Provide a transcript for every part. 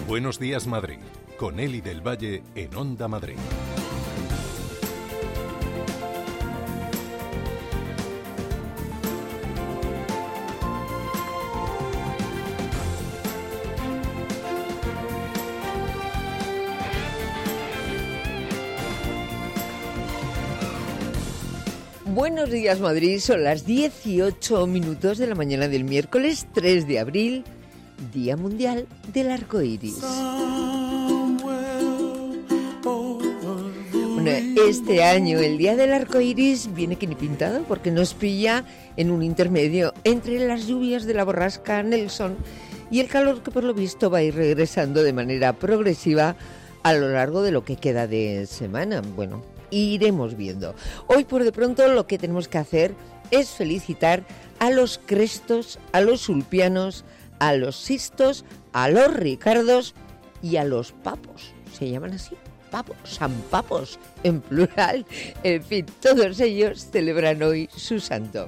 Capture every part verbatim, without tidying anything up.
Buenos días, Madrid, con Eli del Valle en Onda Madrid. Buenos días, Madrid. Son las dieciocho minutos de la mañana del miércoles tres de abril, Día Mundial del Arco Iris. Bueno, este año el Día del Arco Iris viene que ni pintado, porque nos pilla en un intermedio entre las lluvias de la borrasca Nelson y el calor que por lo visto va a ir regresando de manera progresiva a lo largo de lo que queda de semana. Bueno, iremos viendo. Hoy por de pronto lo que tenemos que hacer es felicitar a los Crestos, a los Ulpianos, a los Sistos, a los Ricardos y a los Papos. ¿Se llaman así? Papos, San Papos en plural. En fin, todos ellos celebran hoy su santo.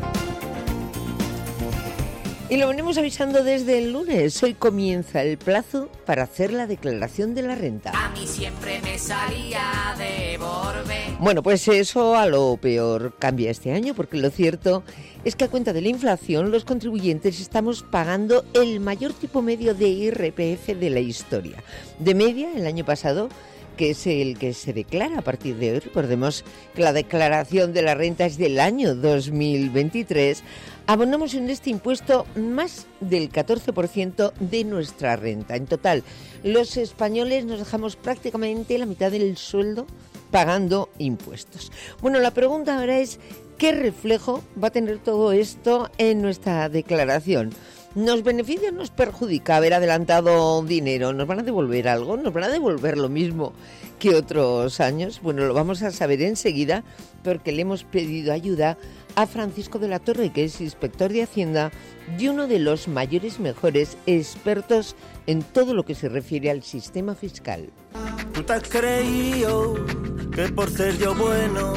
Y lo venimos avisando desde el lunes. Hoy comienza el plazo para hacer la declaración de la renta. A mí siempre me salía de Borbe. Bueno, pues eso a lo peor cambia este año, porque lo cierto es que a cuenta de la inflación los contribuyentes estamos pagando el mayor tipo medio de I R P F de la historia. De media, el año pasado, que es el que se declara a partir de hoy, recordemos que la declaración de la renta es del año dos mil veintitrés, abonamos en este impuesto más del catorce por ciento de nuestra renta. En total, los españoles nos dejamos prácticamente la mitad del sueldo pagando impuestos. Bueno, la pregunta ahora es, ¿qué reflejo va a tener todo esto en nuestra declaración? ¿Nos beneficia o nos perjudica haber adelantado dinero? ¿Nos van a devolver algo? ¿Nos van a devolver lo mismo que otros años? Bueno, lo vamos a saber enseguida, porque le hemos pedido ayuda a Francisco de la Torre, que es inspector de Hacienda y uno de los mayores, mejores expertos en todo lo que se refiere al sistema fiscal. ¿Tú te has creído que por ser yo bueno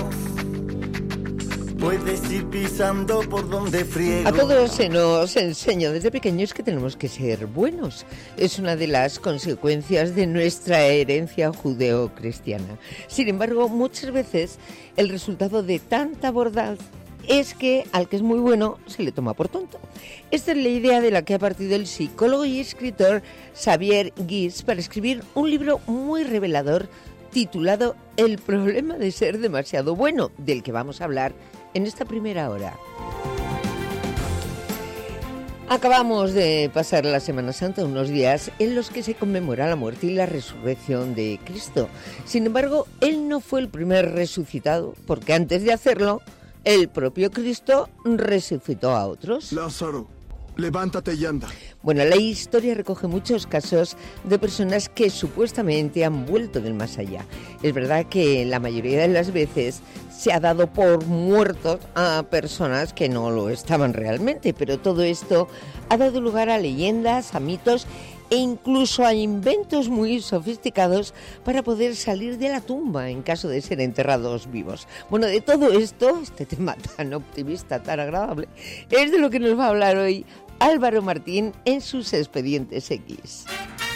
puedes ir pisando por donde friego? A todos se nos enseña desde pequeños que tenemos que ser buenos. Es una de las consecuencias de nuestra herencia judeo-cristiana. Sin embargo, muchas veces el resultado de tanta bondad es que al que es muy bueno se le toma por tonto. Esta es la idea de la que ha partido el psicólogo y escritor Xavier Guix para escribir un libro muy revelador titulado El problema de ser demasiado bueno, del que vamos a hablar en esta primera hora. Acabamos de pasar la Semana Santa, unos días en los que se conmemora la muerte y la resurrección de Cristo. Sin embargo, Él no fue el primer resucitado, porque antes de hacerlo, el propio Cristo resucitó a otros. Lázaro, levántate y anda. Bueno, la historia recoge muchos casos de personas que supuestamente han vuelto del más allá. Es verdad que la mayoría de las veces se ha dado por muertos a personas que no lo estaban realmente, pero todo esto ha dado lugar a leyendas, a mitos e incluso a inventos muy sofisticados para poder salir de la tumba en caso de ser enterrados vivos. Bueno, de todo esto, este tema tan optimista, tan agradable, es de lo que nos va a hablar hoy Álvaro Martín en sus Expedientes X.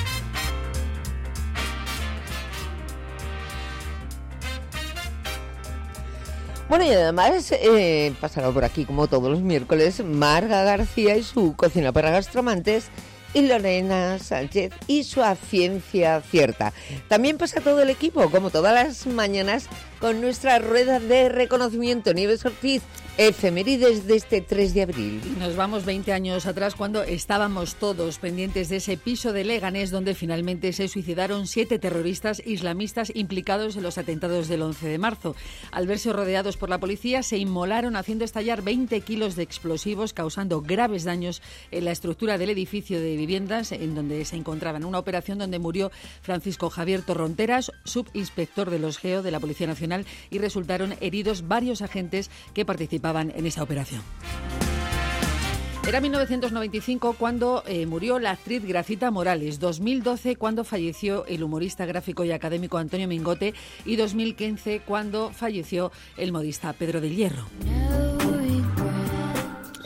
Bueno, y además eh, pasará por aquí, como todos los miércoles, Marga García y su Cocina para Gastroamantes, y Lorena Sánchez y su A Ciencia Cierta. También pasa todo el equipo, como todas las mañanas, con nuestra rueda de reconocimiento. Nieves Ortiz, efemérides de este tres de abril. Nos vamos veinte años atrás, cuando estábamos todos pendientes de ese piso de Leganés donde finalmente se suicidaron siete terroristas islamistas implicados en los atentados del once de marzo. Al verse rodeados por la policía, se inmolaron haciendo estallar veinte kilos de explosivos, causando graves daños en la estructura del edificio de viviendas en donde se encontraban. Una operación donde murió Francisco Javier Torronteras, subinspector de los GEO de la Policía Nacional, y resultaron heridos varios agentes que participaban en esa operación. Era mil novecientos noventa y cinco cuando eh, murió la actriz Gracita Morales, dos mil doce cuando falleció el humorista gráfico y académico Antonio Mingote y dos mil quince cuando falleció el modista Pedro del Hierro.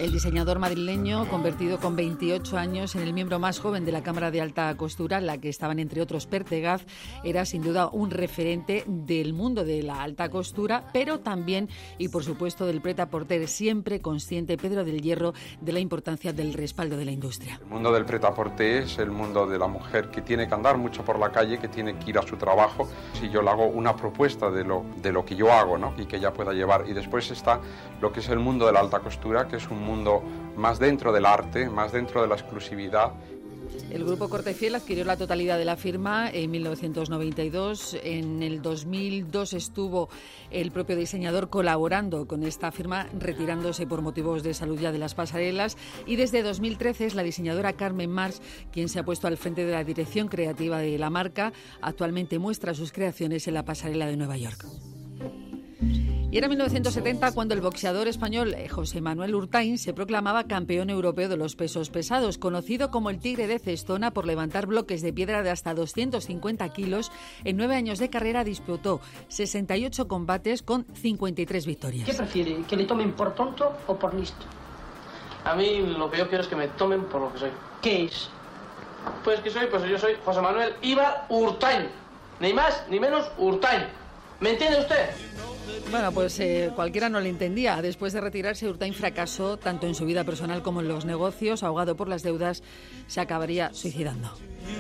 El diseñador madrileño, convertido con veintiocho años en el miembro más joven de la Cámara de Alta Costura, en la que estaban entre otros Pertegaz, era sin duda un referente del mundo de la alta costura, pero también y por supuesto del prêt-à-porter, siempre consciente Pedro del Hierro de la importancia del respaldo de la industria. El mundo del prêt-à-porter es el mundo de la mujer que tiene que andar mucho por la calle, que tiene que ir a su trabajo. Si yo le hago una propuesta de lo, de lo que yo hago, ¿no? Y que ella pueda llevar. Y después está lo que es el mundo de la alta costura, que es un mundo más dentro del arte, más dentro de la exclusividad. El grupo Corte Fiel adquirió la totalidad de la firma en mil novecientos noventa y dos. En el dos mil dos estuvo el propio diseñador colaborando con esta firma, retirándose por motivos de salud ya de las pasarelas. Y desde dos mil trece es la diseñadora Carmen Mars quien se ha puesto al frente de la dirección creativa de la marca. Actualmente muestra sus creaciones en la pasarela de Nueva York. Y era mil novecientos setenta cuando el boxeador español José Manuel Urtain se proclamaba campeón europeo de los pesos pesados, conocido como el Tigre de Cestona por levantar bloques de piedra de hasta doscientos cincuenta kilos. En nueve años de carrera disputó sesenta y ocho combates con cincuenta y tres victorias. ¿Qué prefiere? ¿Que le tomen por tonto o por listo? A mí lo que yo quiero es que me tomen por lo que soy. ¿Qué es? Pues que soy, pues yo soy José Manuel Ibar Urtain. Ni más ni menos Urtain. ¿Me entiende usted? Bueno, pues eh, cualquiera no le entendía. Después de retirarse, Urtain fracasó tanto en su vida personal como en los negocios. Ahogado por las deudas, se acabaría suicidando.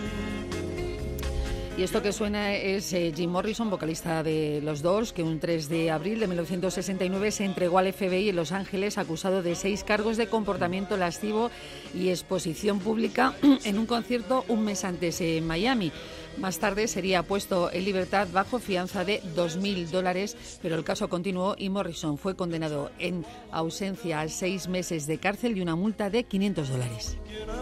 Y esto que suena es eh, Jim Morrison, vocalista de los Doors, que un tres de abril de mil novecientos sesenta y nueve se entregó al F B I en Los Ángeles acusado de seis cargos de comportamiento lascivo y exposición pública en un concierto un mes antes en Miami. Más tarde sería puesto en libertad bajo fianza de dos mil dólares, pero el caso continuó y Morrison fue condenado en ausencia a seis meses de cárcel y una multa de quinientos dólares.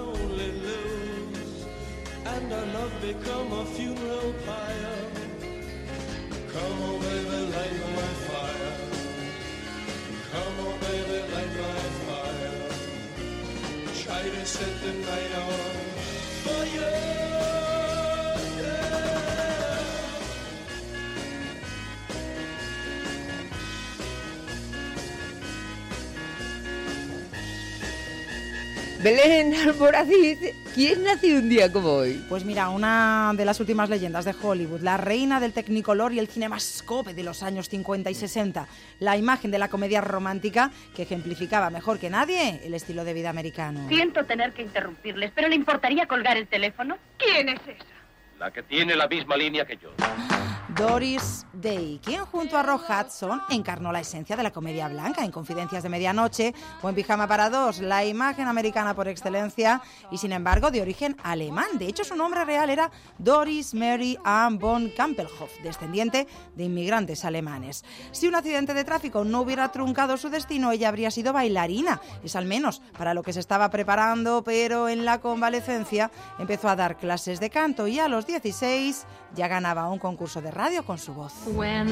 Belén Almoraziz, ¿quién nació un día como hoy? Pues mira, una de las últimas leyendas de Hollywood, la reina del Technicolor y el cinemascope de los años cincuenta y sesenta, la imagen de la comedia romántica que ejemplificaba mejor que nadie el estilo de vida americano. Siento tener que interrumpirles, pero ¿le importaría colgar el teléfono? ¿Quién es esa? La que tiene la misma línea que yo. Doris Day, quien junto a Rock Hudson encarnó la esencia de la comedia blanca en Confidencias de Medianoche o en Pijama para dos, la imagen americana por excelencia y sin embargo de origen alemán. De hecho, su nombre real era Doris Mary Ann von Kampelhof, descendiente de inmigrantes alemanes. Si un accidente de tráfico no hubiera truncado su destino, ella habría sido bailarina. Es al menos para lo que se estaba preparando, pero en la convalecencia empezó a dar clases de canto y a los dieciséis ya ganaba un concurso de radio con su voz.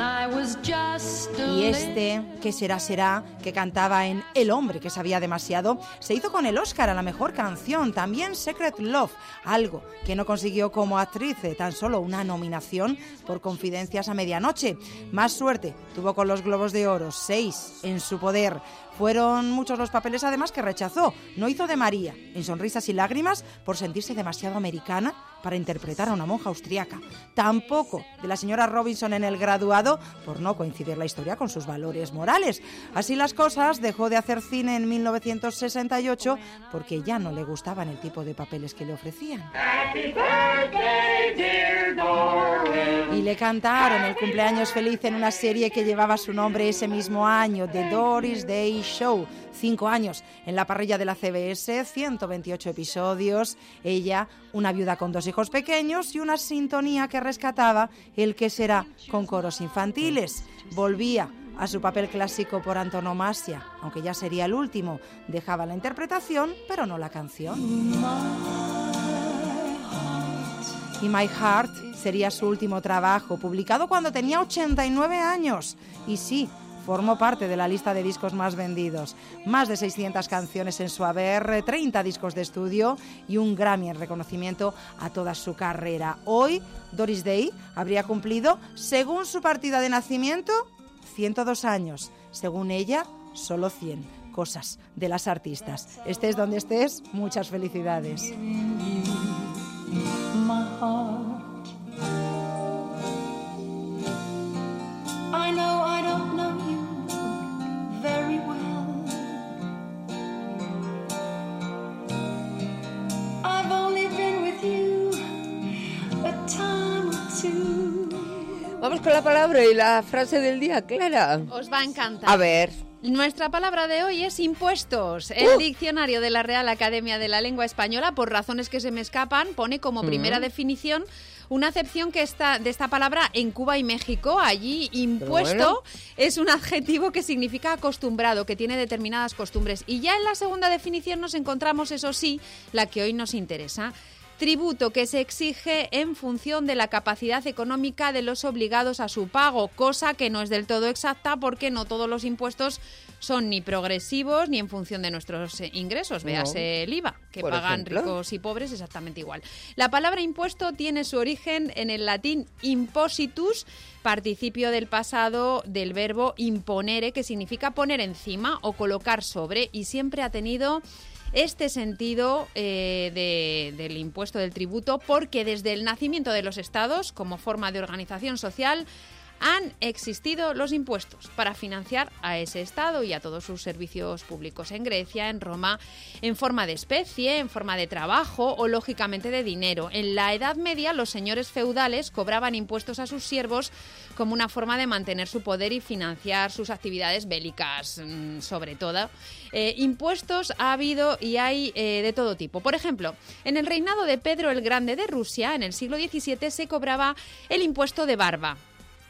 Y este, ¿Qué será será?, que cantaba en El hombre que sabía demasiado, se hizo con el Oscar a la mejor canción, también Secret Love, algo que no consiguió como actriz, tan solo una nominación por Confidencias a Medianoche. Más suerte tuvo con los Globos de Oro, seis en su poder. Fueron muchos los papeles además que rechazó. No hizo de María en Sonrisas y Lágrimas por sentirse demasiado americana para interpretar a una monja austriaca. Tampoco de la señora Robinson en El Graduado por no coincidir la historia con sus valores morales. Así las cosas, dejó de hacer cine en mil novecientos sesenta y ocho porque ya no le gustaban el tipo de papeles que le ofrecían. Happy birthday, dear Doris. Y le cantaron el cumpleaños feliz en una serie que llevaba su nombre ese mismo año, The Doris Day Show. Cinco años en la parrilla de la C B S, ciento veintiocho episodios. Ella, una viuda con dos hijos pequeños y una sintonía que rescataba el que será con coros infantiles. Volvía a su papel clásico por antonomasia, aunque ya sería el último. Dejaba la interpretación, pero no la canción. Y My Heart sería su último trabajo, publicado cuando tenía ochenta y nueve años. Y sí, formó parte de la lista de discos más vendidos. Más de seiscientas canciones en su haber, treinta discos de estudio y un Grammy en reconocimiento a toda su carrera. Hoy, Doris Day habría cumplido, según su partida de nacimiento, ciento dos años. Según ella, solo cien. cosas de las artistas. Estés donde estés, muchas felicidades. I know I don't know you very well. I've only been with you a time or two. Vamos con la palabra y la frase del día, Clara. Os va a encantar. A ver. Nuestra palabra de hoy es impuestos. El Uh. diccionario de la Real Academia de la Lengua Española, por razones que se me escapan, pone como primera Mm. definición una acepción que está de esta palabra en Cuba y México. Allí, impuesto bueno. es un adjetivo que significa acostumbrado, que tiene determinadas costumbres. Y ya en la segunda definición nos encontramos, eso sí, la que hoy nos interesa. Tributo que se exige en función de la capacidad económica de los obligados a su pago, cosa que no es del todo exacta porque no todos los impuestos son ni progresivos ni en función de nuestros eh, ingresos. No. Véase el I V A, que Por pagan ejemplo. ricos y pobres exactamente igual. La palabra impuesto tiene su origen en el latín impositus, participio del pasado del verbo imponere, que significa poner encima o colocar sobre, y siempre ha tenido este sentido eh, de, del impuesto del tributo porque desde el nacimiento de los estados, como forma de organización social, han existido los impuestos para financiar a ese estado y a todos sus servicios públicos en Grecia, en Roma, en forma de especie, en forma de trabajo o lógicamente de dinero. En la Edad Media los señores feudales cobraban impuestos a sus siervos como una forma de mantener su poder y financiar sus actividades bélicas, sobre todo. Eh, impuestos ha habido y hay eh, de todo tipo. Por ejemplo, en el reinado de Pedro el Grande de Rusia, en el siglo diecisiete, se cobraba el impuesto de barba.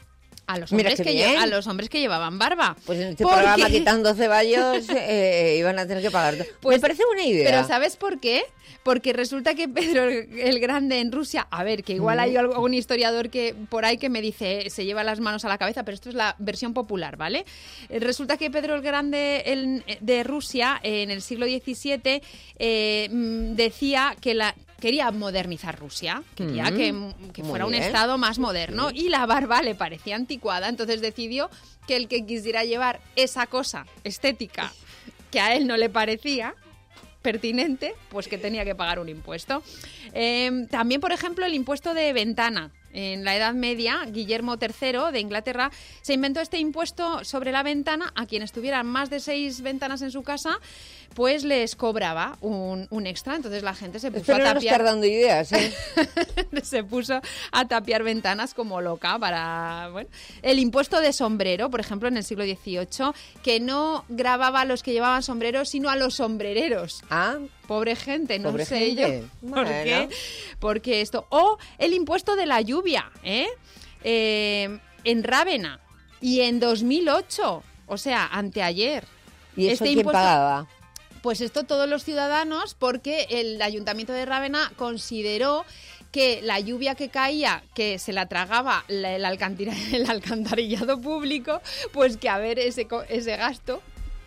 A los, Mira hombres qué que bien. lle- a los hombres que llevaban barba. Pues en este Porque- programa, quitando ceballos, eh, iban a tener que pagar. Pues, Me parece buena idea. Pero ¿sabes por qué? Porque resulta que Pedro el el Grande en Rusia, a ver, que igual Mm. hay algún historiador que por ahí que me dice eh, se lleva las manos a la cabeza, pero esto es la versión popular, ¿vale? Eh, Resulta que Pedro el Grande el- de Rusia eh, en el siglo diecisiete eh, mm, decía que la quería modernizar Rusia, quería Mm, que, que muy fuera un bien. estado más moderno, y la barba le parecía anticuada, entonces decidió que el que quisiera llevar esa cosa estética que a él no le parecía pertinente, pues que tenía que pagar un impuesto. Eh, también, por ejemplo, el impuesto de ventana. En la Edad Media, Guillermo tercero de Inglaterra se inventó este impuesto sobre la ventana. A quienes tuvieran más de seis ventanas en su casa, pues les cobraba un, un extra. Entonces la gente se puso Espero a no tapiar. estar dando ideas, ¿eh? se puso a tapiar ventanas como loca para... Bueno. El impuesto de sombrero, por ejemplo, en el siglo dieciocho, que no grababa a los que llevaban sombreros, sino a los sombrereros. Ah, pobre gente, no pobre sé gente. yo por Bueno. qué. Porque esto... O el impuesto de la lluvia, ¿eh? Eh, en Rávena. Y en dos mil ocho, o sea, anteayer. ¿Y eso Este quién impuesto- pagaba? Pues esto todos los ciudadanos, porque el Ayuntamiento de Rávena consideró que la lluvia que caía, que se la tragaba la- el, alcantira- el alcantarillado público, pues que a ver ese, co- ese gasto,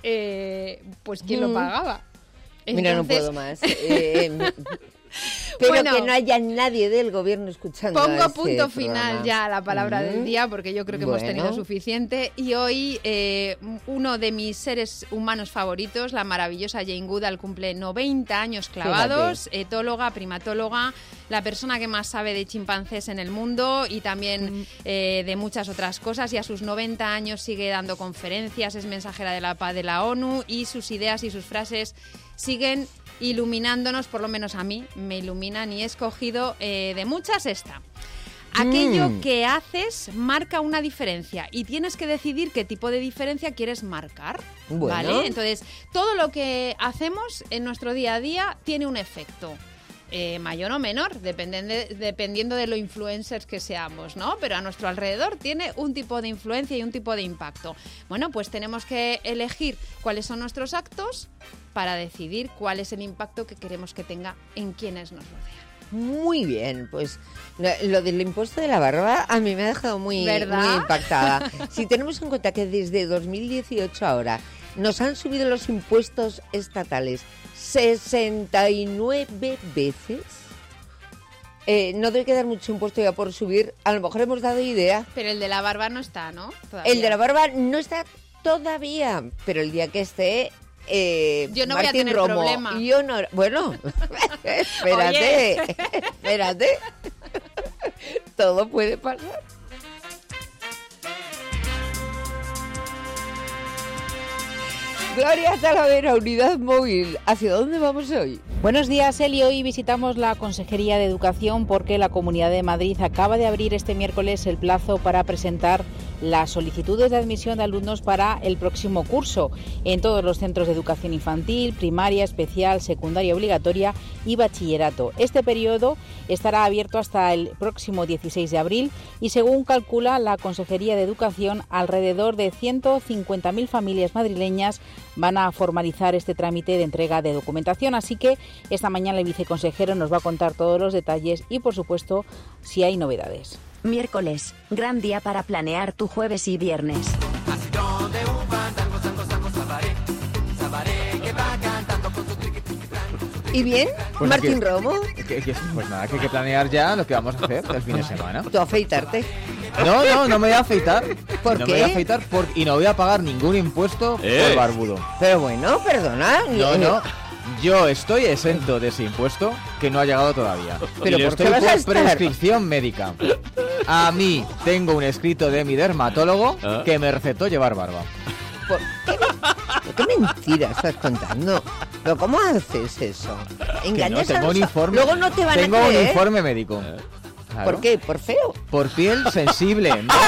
eh, pues ¿quién lo Mm. pagaba? Mira, no Entonces- puedo más. Eh, Pero Bueno, que no haya nadie del gobierno escuchando. Pongo este punto programa. final ya a la palabra Mm. del día, porque yo creo que hemos Bueno. tenido suficiente. Y hoy eh, uno de mis seres humanos favoritos, la maravillosa Jane Goodall, cumple noventa años clavados, etóloga, primatóloga, la persona que más sabe de chimpancés en el mundo y también eh, de muchas otras cosas. Y a sus noventa años sigue dando conferencias, es mensajera de la paz de la ONU, y sus ideas y sus frases siguen iluminándonos, por lo menos a mí me iluminan, y he escogido eh, de muchas esta. Aquello Mm. que haces marca una diferencia y tienes que decidir qué tipo de diferencia quieres marcar. Bueno. ¿Vale? Entonces, todo lo que hacemos en nuestro día a día tiene un efecto. Eh, mayor o menor, dependiendo de, dependiendo de lo influencers que seamos, ¿no? Pero a nuestro alrededor tiene un tipo de influencia y un tipo de impacto. Bueno, pues tenemos que elegir cuáles son nuestros actos para decidir cuál es el impacto que queremos que tenga en quienes nos rodean. Muy bien, pues lo lo del impuesto de la barba a mí me ha dejado muy, ¿Verdad? muy impactada. Si tenemos en cuenta que desde dos mil dieciocho ahora nos han subido los impuestos estatales sesenta y nueve veces, eh, no debe quedar mucho impuesto ya por subir. A lo mejor hemos dado idea. Pero el de la barba no está, ¿no? Todavía. El de la barba no está todavía, pero el día que esté eh, Yo no voy a Martín tener Romo problema. y yo no... Bueno, espérate, espérate. Todo puede pasar. Gloria Talavera, Unidad Móvil. ¿Hacia dónde vamos hoy? Buenos días, Eli. Hoy visitamos la Consejería de Educación porque la Comunidad de Madrid acaba de abrir este miércoles el plazo para presentar las solicitudes de admisión de alumnos para el próximo curso en todos los centros de educación infantil, primaria, especial, secundaria obligatoria y bachillerato. Este periodo estará abierto hasta el próximo dieciséis de abril y, según calcula la Consejería de Educación, alrededor de ciento cincuenta mil familias madrileñas van a formalizar este trámite de entrega de documentación. Así que esta mañana el viceconsejero nos va a contar todos los detalles y, por supuesto, si hay novedades. Miércoles, gran día para planear tu jueves y viernes. ¿Y bien? Pues Martín aquí- Romo, Que- que- pues nada, que hay que planear ya lo que vamos a hacer el fin de semana. tú afeitarte. No, no, no me voy a afeitar. ¿Por no qué? me voy a afeitar por- y no voy a pagar ningún impuesto Eh. por barbudo. Pero bueno, perdona. No, no. Yo estoy exento de ese impuesto que no ha llegado todavía. ¿Pero y lo por qué estoy vas a por estar? prescripción médica. A mí tengo un escrito de mi dermatólogo que me recetó llevar barba. ¿Por qué, ¿Qué mentira estás contando? ¿Pero cómo haces eso? Que no, Engañas a tengo los... un informe. Luego no te van tengo a un creer. informe médico. Claro. ¿Por qué? ¿Por feo? Por piel sensible, ¿no?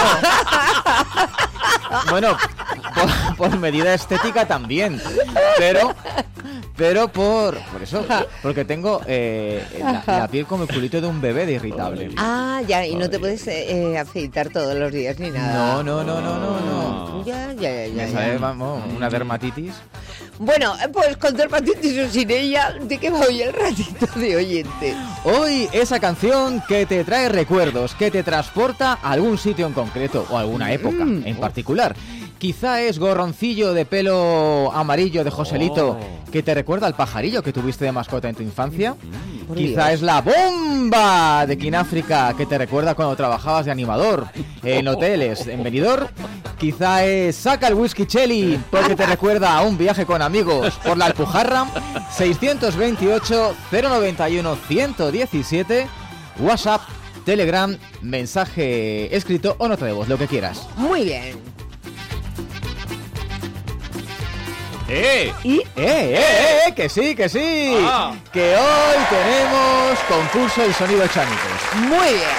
Bueno, por, por medida estética también, pero pero por por eso, porque tengo eh, la, la piel como el culito de un bebé de irritable. Ah, ya, y no te puedes eh, afeitar todos los días ni nada. No, no, no, no, no, no. Ya, ya, ya, ya. Me ya. sale, vamos, una dermatitis. Bueno, pues con dermatitis o sin ella, ¿de qué va hoy el ratito de oyente? Hoy esa canción que te trae recuerdos, que te transporta a algún sitio en concreto o a alguna época en particular. Quizá es Gorroncillo de pelo amarillo de Joselito, que te recuerda al pajarillo que tuviste de mascota en tu infancia. Por Quizá Dios. es La Bomba de King África, que te recuerda cuando trabajabas de animador en hoteles en Benidorm. Quizá es Saca el Whisky Chelly, porque te recuerda a un viaje con amigos por la Alpujarra. seiscientos veintiocho, cero noventa y uno, ciento diecisiete, WhatsApp, Telegram, mensaje escrito o nota de voz, lo que quieras. Muy bien. ¡Eh! ¿Y? ¡Eh, eh, eh, eh! ¡Que sí, que sí! Ah. Que hoy tenemos concurso y sonido chánicos. Muy bien.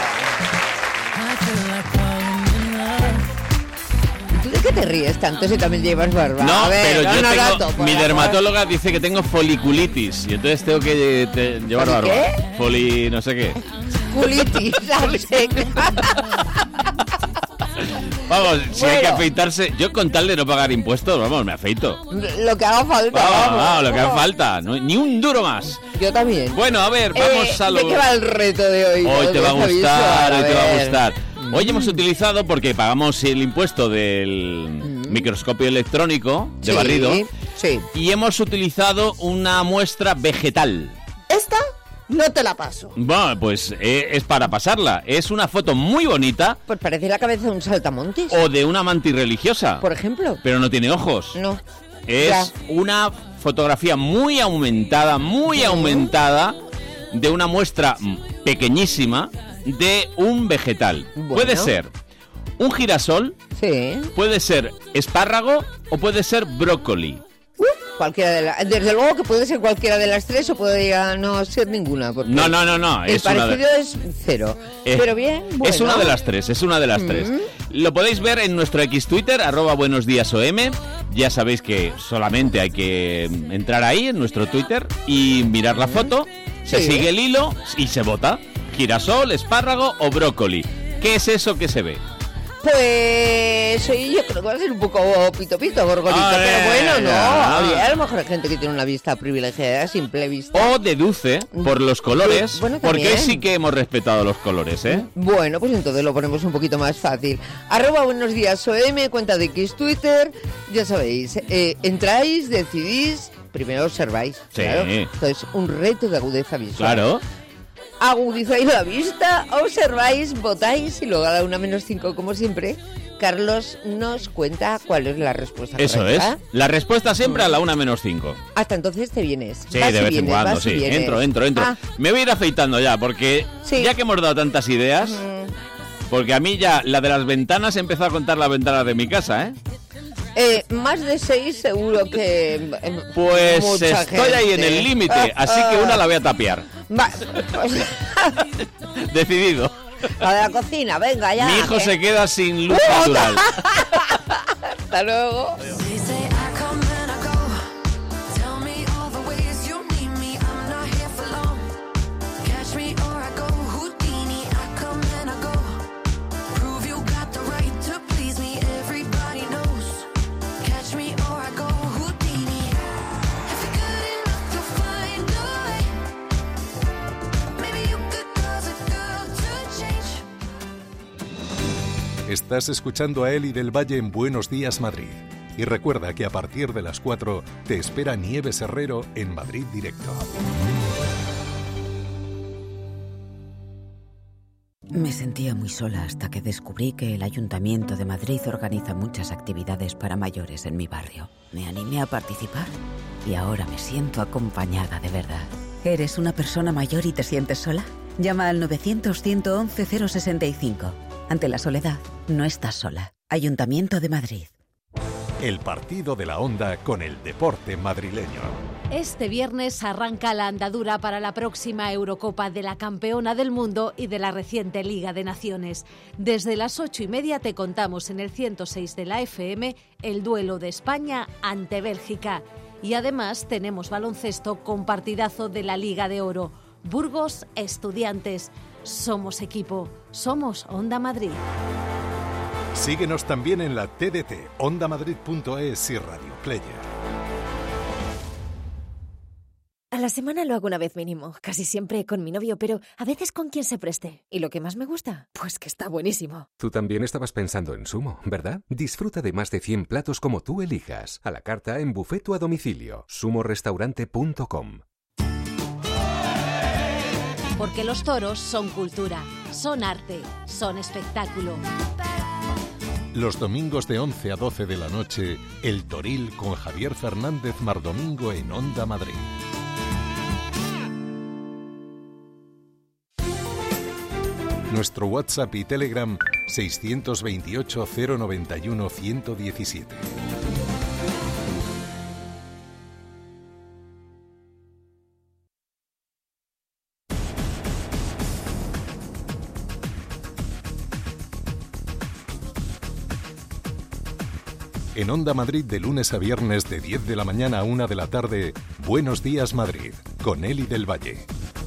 ¿Tú de qué te ríes tanto si también llevas barba? No, A ver, pero yo no, tengo, gato, por mi favor. dermatóloga dice que tengo foliculitis y entonces tengo que eh, te- llevar ¿Foli barba. qué? Foli no sé qué. Culitis, a seca. Vamos, si hay que Bueno. afeitarse, yo con tal de no pagar impuestos, vamos, me afeito. Lo que haga falta. Vamos, vamos. vamos, lo que haga falta, no- ni un duro más. Yo también. Bueno, a ver, vamos Eh, a lo... ¿De qué va el reto de hoy? Hoy te va a Os aviso, gustar, a hoy te va a ver. gustar. Hoy hemos utilizado, porque pagamos el impuesto del microscopio electrónico de Sí, barrido, sí. y hemos utilizado una muestra vegetal. ¿Esta? No te la paso. Bueno, pues eh, es para pasarla. Es una foto muy bonita. Pues parece la cabeza de un saltamontes. O de una mantis religiosa. Por ejemplo. Pero no tiene ojos. No. Es Ya. una fotografía muy aumentada, muy aumentada, de una muestra mm, pequeñísima de un vegetal. Bueno. Puede ser un girasol, Sí. puede ser espárrago o puede ser brócoli. Cualquiera de las... Desde luego que puede ser cualquiera de las tres o podría no ser ninguna. Porque No, no, no, no. El Es una de... parecido es cero. Eh, Pero bien, bueno. Es una de las tres, es una de las Mm. tres. Lo podéis ver en nuestro X Twitter, arroba buenos días O M. Ya sabéis que solamente hay que entrar ahí en nuestro Twitter y mirar la foto. Se Sí. sigue el hilo y se vota. Girasol, espárrago o brócoli. ¿Qué es eso que se ve? Pues sí, yo creo que va a ser un poco pito pito, gorgorito, Ah, pero bueno, no. ya. Oye, a lo mejor hay gente que tiene una vista privilegiada a simple vista. O deduce por los colores, Bueno, porque hoy también. sí que hemos respetado los colores, ¿eh? Bueno, pues entonces lo ponemos un poquito más fácil. Arroba buenos días O M, cuenta de X Twitter, ya sabéis, eh, entráis, decidís, primero observáis. Sí. Claro. Entonces, un reto de agudeza visual. Claro. Agudizáis la vista, observáis, votáis y luego a la una menos cinco, como siempre, Carlos nos cuenta cuál es la respuesta Eso correcta. es. La respuesta siempre a la una menos cinco. Hasta entonces te vienes. Sí, Vas de y vez vienes, en cuando, vas y sí. vienes. Entro, entro, entro. Ah. Me voy a ir afeitando ya, porque Sí. ya que hemos dado tantas ideas, porque a mí ya la de las ventanas he empezado a contar las ventanas de mi casa, ¿eh? Eh, más de seis seguro que... eh, Pues mucha estoy gente. ahí en el límite, así que una la voy a tapiar. Va, pues, Decidido. la de la cocina, venga ya. Mi hijo que- se queda sin luz natural. Hasta luego. Estás escuchando a Eli del Valle en Buenos Días Madrid. Y recuerda que a partir de las cuatro te espera Nieves Herrero en Madrid Directo. Me sentía muy sola hasta que descubrí que el Ayuntamiento de Madrid organiza muchas actividades para mayores en mi barrio. Me animé a participar y ahora me siento acompañada de verdad. ¿Eres una persona mayor y te sientes sola? Llama al novecientos, ciento once, cero sesenta y cinco. Ante la soledad, no estás sola. Ayuntamiento de Madrid. El partido de la Onda con el deporte madrileño. Este viernes arranca la andadura para la próxima Eurocopa de la Campeona del Mundo y de la reciente Liga de Naciones. Desde las ocho y media te contamos en el ciento seis de la F M el duelo de España ante Bélgica. Y además tenemos baloncesto con partidazo de la Liga de Oro. Burgos Estudiantes. Somos equipo. Somos Onda Madrid. Síguenos también en la T D T, onda madrid punto es y Radio Player. A la semana lo hago una vez mínimo, casi siempre con mi novio, pero a veces con quien se preste. ¿Y lo que más me gusta? Pues que está buenísimo. Tú también estabas pensando en Sumo, ¿verdad? Disfruta de más de cien platos como tú elijas, a la carta, en buffet o a domicilio. sumo restaurante punto com. Porque los toros son cultura, son arte, son espectáculo. Los domingos de once a doce de la noche, El Toril con Javier Fernández Mardomingo en Onda Madrid. Nuestro WhatsApp y Telegram seiscientos veintiocho, cero noventa y uno, ciento diecisiete. En Onda Madrid de lunes a viernes de diez de la mañana a una de la tarde, Buenos Días Madrid, con Eli del Valle.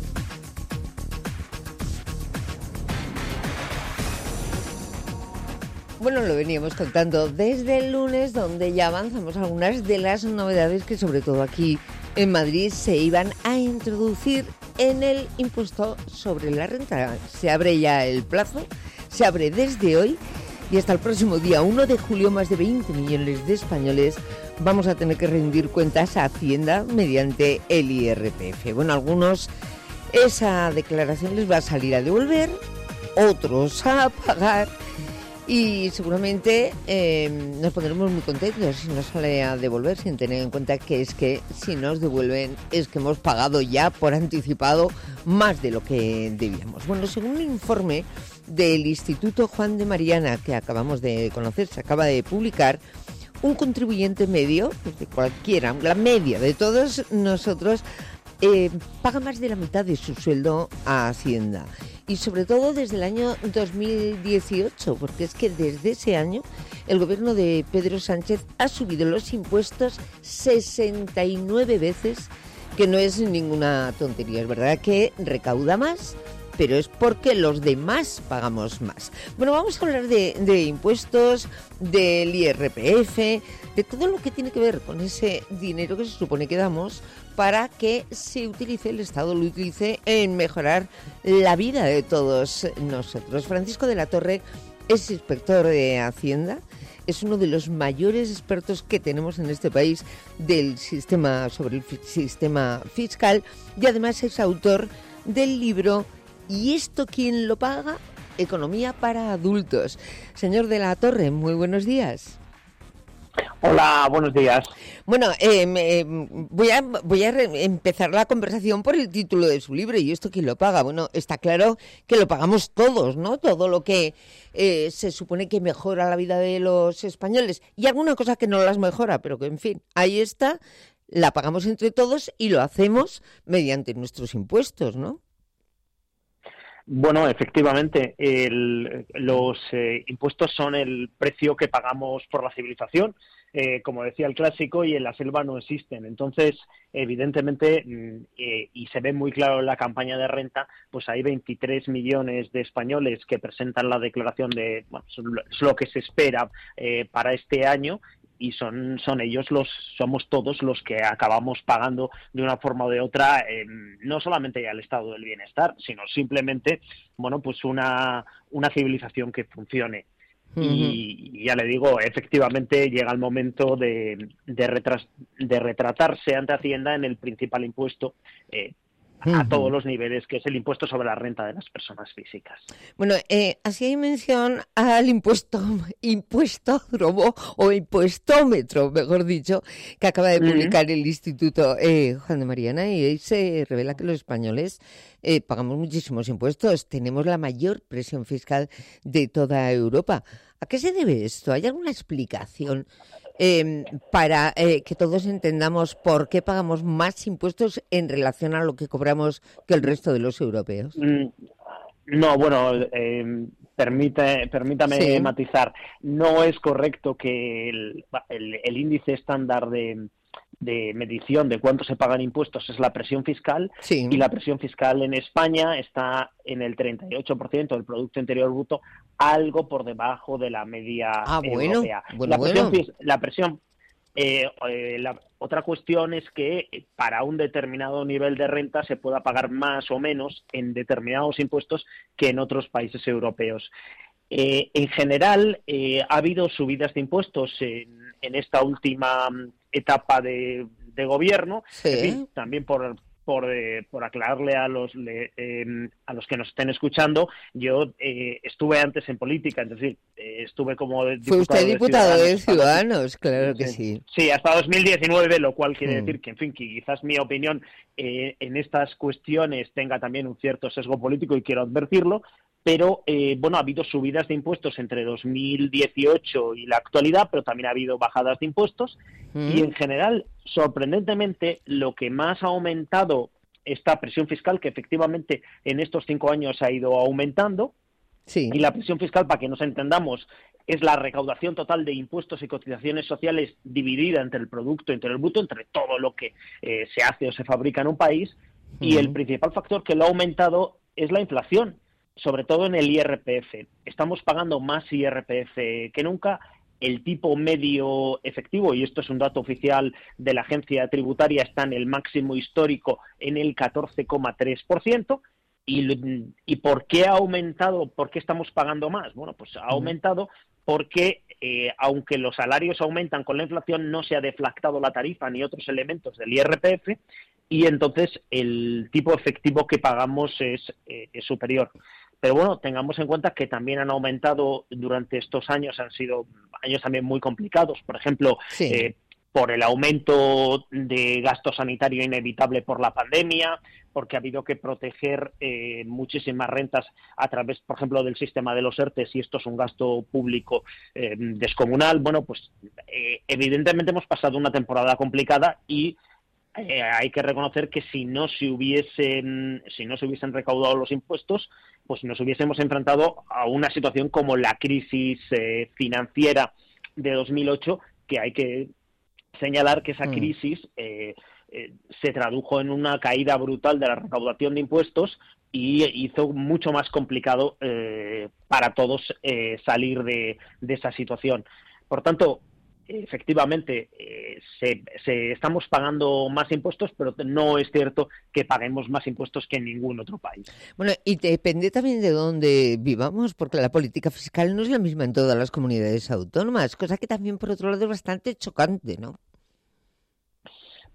Bueno, lo veníamos contando desde el lunes, donde ya avanzamos algunas de las novedades que sobre todo aquí en Madrid se iban a introducir en el impuesto sobre la renta. Se abre ya el plazo, se abre desde hoy y hasta el próximo día uno de julio más de veinte millones de españoles vamos a tener que rendir cuentas a Hacienda mediante el I R P F. Bueno, algunos esa declaración les va a salir a devolver, otros a pagar. Y seguramente eh, nos pondremos muy contentos si nos sale a devolver, sin tener en cuenta que es que si nos devuelven es que hemos pagado ya por anticipado más de lo que debíamos. Bueno, según un informe del Instituto Juan de Mariana que acabamos de conocer, se acaba de publicar, un contribuyente medio, pues de cualquiera, la media de todos nosotros, eh, paga más de la mitad de su sueldo a Hacienda. Y sobre todo desde el año dos mil dieciocho, porque es que desde ese año el gobierno de Pedro Sánchez ha subido los impuestos sesenta y nueve veces, que no es ninguna tontería. Es verdad que recauda más, pero es porque los demás pagamos más. Bueno, vamos a hablar de, de impuestos, del I R P F, de todo lo que tiene que ver con ese dinero que se supone que damos para que se utilice, el Estado lo utilice en mejorar la vida de todos nosotros. Francisco de la Torre es inspector de Hacienda, es uno de los mayores expertos que tenemos en este país del sistema, sobre el fi- sistema fiscal, y además es autor del libro ¿Y esto quién lo paga? Economía para Adultos. Señor de la Torre, muy buenos días. Hola, buenos días. Bueno, eh, me, voy a, voy a re- empezar la conversación por el título de su libro. ¿Y esto quién lo paga? Bueno, está claro que lo pagamos todos, ¿no? Todo lo que eh, se supone que mejora la vida de los españoles. Y alguna cosa que no las mejora, pero que, en fin, ahí está, la pagamos entre todos y lo hacemos mediante nuestros impuestos, ¿no? Bueno, efectivamente, el, los eh, impuestos son el precio que pagamos por la civilización, eh, como decía el clásico, y en la selva no existen. Entonces, evidentemente, eh, y se ve muy claro en la campaña de renta, pues hay veintitrés millones de españoles que presentan la declaración de, bueno, es lo que se espera eh, para este año, y son son ellos los somos todos los que acabamos pagando de una forma o de otra, eh, no solamente ya el estado del bienestar, sino simplemente, bueno, pues una una civilización que funcione. Uh-huh. Y, y ya le digo, efectivamente llega el momento de de, retras, de retratarse ante Hacienda en el principal impuesto eh, a uh-huh. todos los niveles, que es el impuesto sobre la renta de las personas físicas. Bueno, eh, así hay mención al impuesto impuestódromo o impuestómetro, mejor dicho, que acaba de publicar uh-huh. el Instituto eh, Juan de Mariana, y ahí se revela que los españoles eh, pagamos muchísimos impuestos, tenemos la mayor presión fiscal de toda Europa. ¿A qué se debe esto? ¿Hay alguna explicación Eh, para eh, que todos entendamos por qué pagamos más impuestos en relación a lo que cobramos que el resto de los europeos? No, bueno, eh, permite, permítame ¿Sí? matizar. No es correcto que el, el, el índice estándar de, de medición de cuánto se pagan impuestos es la presión fiscal, sí. y la presión fiscal en España está en el treinta y ocho por ciento del Producto Interior Bruto, algo por debajo de la media ah, bueno, europea. Bueno, la presión, bueno. la presión eh, eh, la otra cuestión es que para un determinado nivel de renta se pueda pagar más o menos en determinados impuestos que en otros países europeos. Eh, en general, eh, ha habido subidas de impuestos en, en esta última etapa de, de gobierno, sí. en fin, también por por, eh, por aclararle a los le, eh, a los que nos estén escuchando. Yo eh, estuve antes en política, es decir, eh, estuve como diputado. Fue usted diputado de Ciudadanos, de Ciudadanos claro sí, que sí. Sí, hasta dos mil diecinueve, lo cual quiere mm. decir que, en fin, que quizás mi opinión eh, en estas cuestiones tenga también un cierto sesgo político, y quiero advertirlo. Pero, eh, bueno, ha habido subidas de impuestos entre dos mil dieciocho y la actualidad, pero también ha habido bajadas de impuestos. Mm. Y, en general, sorprendentemente, lo que más ha aumentado esta presión fiscal, que efectivamente en estos cinco años ha ido aumentando, sí. y la presión fiscal, para que nos entendamos, es la recaudación total de impuestos y cotizaciones sociales dividida entre el Producto Interior Bruto, entre todo lo que eh, se hace o se fabrica en un país, mm. y el principal factor que lo ha aumentado es la inflación, sobre todo en el I R P F. Estamos pagando más I R P F que nunca. El tipo medio efectivo, y esto es un dato oficial de la agencia tributaria, está en el máximo histórico en el catorce coma tres por ciento. ¿Y, ¿Y por qué ha aumentado? ¿Por qué estamos pagando más? Bueno, pues ha aumentado porque, eh, aunque los salarios aumentan con la inflación, no se ha deflactado la tarifa ni otros elementos del I R P F, y entonces el tipo efectivo que pagamos es, eh, es superior. Pero bueno, tengamos en cuenta que también han aumentado durante estos años, han sido años también muy complicados. Por ejemplo, sí. eh, por el aumento de gasto sanitario inevitable por la pandemia, porque ha habido que proteger eh, muchísimas rentas a través, por ejemplo, del sistema de los ERTES, y esto es un gasto público eh, descomunal. Bueno, pues eh, evidentemente hemos pasado una temporada complicada, y Eh, hay que reconocer que si no se hubiesen si no se hubiesen recaudado los impuestos, pues nos hubiésemos enfrentado a una situación como la crisis eh, financiera de dos mil ocho, que hay que señalar que esa crisis eh, eh, se tradujo en una caída brutal de la recaudación de impuestos y hizo mucho más complicado eh, para todos eh, salir de, de esa situación. Por tanto, efectivamente, eh, se, se estamos pagando más impuestos, pero no es cierto que paguemos más impuestos que en ningún otro país. Bueno, y depende también de dónde vivamos, porque la política fiscal no es la misma en todas las comunidades autónomas, cosa que también, por otro lado, es bastante chocante, ¿no?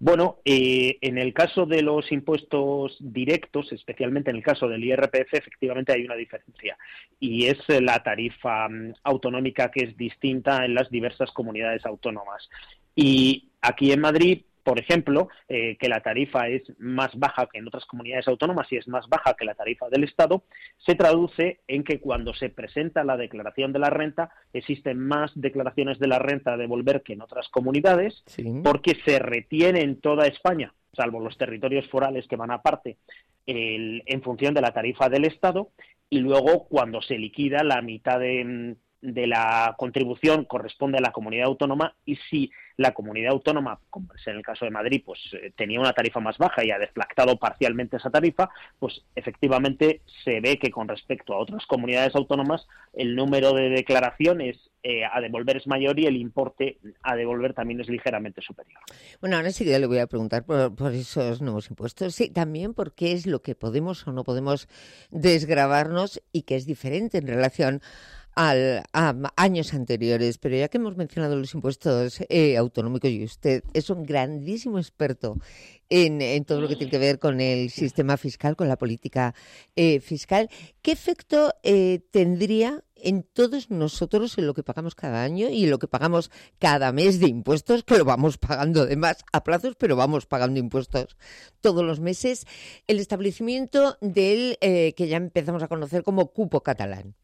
Bueno, eh, en el caso de los impuestos directos, especialmente en el caso del I R P F, efectivamente hay una diferencia, y es la tarifa um, autonómica, que es distinta en las diversas comunidades autónomas. Y aquí en Madrid, por ejemplo, eh, que la tarifa es más baja que en otras comunidades autónomas y es más baja que la tarifa del Estado, se traduce en que cuando se presenta la declaración de la renta existen más declaraciones de la renta a devolver que en otras comunidades, sí. porque se retiene en toda España, salvo los territorios forales que van aparte, el, en función de la tarifa del Estado, y luego cuando se liquida la mitad de... de la contribución corresponde a la comunidad autónoma, y si la comunidad autónoma, como es en el caso de Madrid, pues eh, tenía una tarifa más baja y ha deflactado parcialmente esa tarifa, pues efectivamente se ve que con respecto a otras comunidades autónomas el número de declaraciones eh, a devolver es mayor y el importe a devolver también es ligeramente superior. Bueno, ahora sí que le voy a preguntar por, por esos nuevos impuestos. Sí, también por qué es lo que podemos o no podemos desgravarnos y que es diferente en relación Al, a años anteriores, pero ya que hemos mencionado los impuestos eh, autonómicos, y usted es un grandísimo experto en, en todo lo que tiene que ver con el sistema fiscal, con la política eh, fiscal, ¿qué efecto eh, tendría en todos nosotros, en lo que pagamos cada año y en lo que pagamos cada mes de impuestos, que lo vamos pagando además a plazos, pero vamos pagando impuestos todos los meses, el establecimiento del eh, que ya empezamos a conocer como cupo catalán?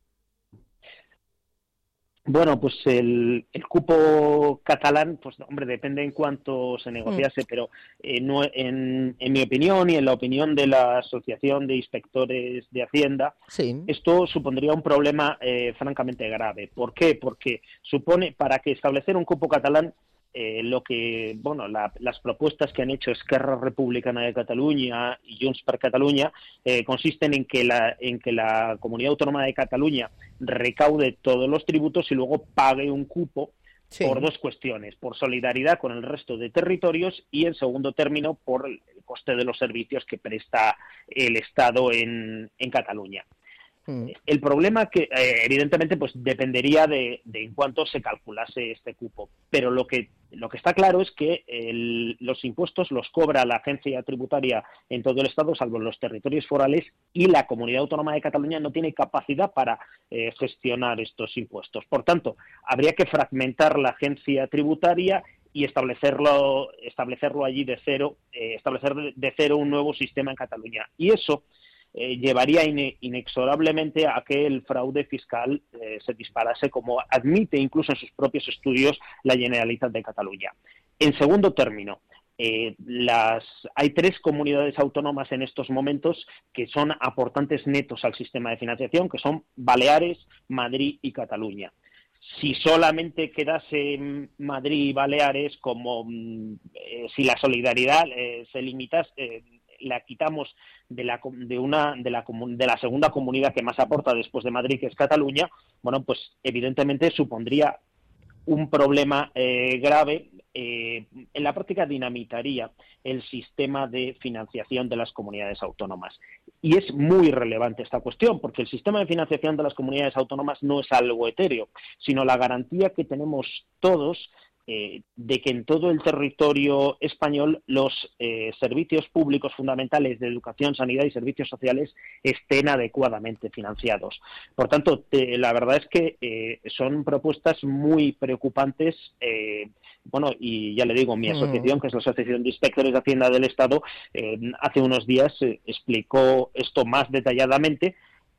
Bueno, pues el, el cupo catalán, pues hombre, depende en cuánto se negociase, mm. pero eh, no, en, en mi opinión y en la opinión de la Asociación de Inspectores de Hacienda, sí. esto supondría un problema eh, francamente grave. ¿Por qué? Porque supone, para que establecer un cupo catalán, Eh, lo que, bueno, la, las propuestas que han hecho Esquerra Republicana de Cataluña y Junts per Catalunya eh, consisten en que la en que la Comunidad Autónoma de Cataluña recaude todos los tributos y luego pague un cupo sí. por dos cuestiones: por solidaridad con el resto de territorios y, en segundo término, por el coste de los servicios que presta el Estado en, en Cataluña. El problema que eh, evidentemente pues dependería de, de en cuánto se calculase este cupo, pero lo que lo que está claro es que el, los impuestos los cobra la agencia tributaria en todo el Estado, salvo en los territorios forales, y la Comunidad Autónoma de Cataluña no tiene capacidad para eh, gestionar estos impuestos. Por tanto, habría que fragmentar la agencia tributaria y establecerlo establecerlo allí de cero, eh, establecer de cero un nuevo sistema en Cataluña. Y eso Eh, llevaría ine- inexorablemente a que el fraude fiscal eh, se disparase, como admite incluso en sus propios estudios la Generalitat de Cataluña. En segundo término, eh, las hay tres comunidades autónomas en estos momentos que son aportantes netos al sistema de financiación, que son Baleares, Madrid y Cataluña. Si solamente quedase Madrid y Baleares, como eh, si la solidaridad eh, se limitase, eh, la quitamos de la de una de la de la segunda comunidad que más aporta después de Madrid, que es Cataluña, bueno, pues evidentemente supondría un problema eh, grave. Eh, en la práctica dinamitaría el sistema de financiación de las comunidades autónomas. Y es muy relevante esta cuestión, porque el sistema de financiación de las comunidades autónomas no es algo etéreo, sino la garantía que tenemos todos Eh, de que en todo el territorio español los eh, servicios públicos fundamentales de educación, sanidad y servicios sociales estén adecuadamente financiados. Por tanto, te, la verdad es que eh, son propuestas muy preocupantes. Eh, bueno, y ya le digo, mi asociación, mm. que es la Asociación de Inspectores de Hacienda del Estado, eh, hace unos días eh, explicó esto más detalladamente.